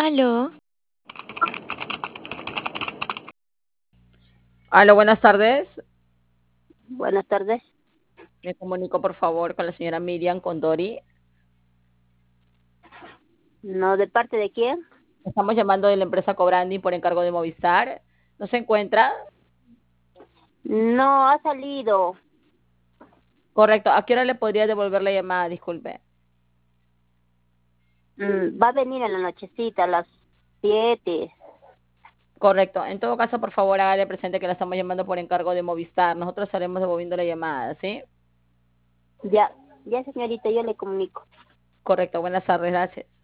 Aló, Aló, buenas tardes. Buenas tardes. Me comunico, por favor, con la señora Miriam Condori. No, ¿de parte de quién? Estamos llamando de la empresa Cobrandi por encargo de Movistar. ¿No se encuentra? No, ha salido. Correcto. ¿A qué hora le podría devolver la llamada? Disculpe. Va a venir en la nochecita a las 7. Correcto. En todo caso, por favor, hágale presente que la estamos llamando por encargo de Movistar. Nosotros estaremos devolviendo la llamada, ¿sí? Ya, ya señorita, yo le comunico. Correcto. Buenas tardes. Gracias.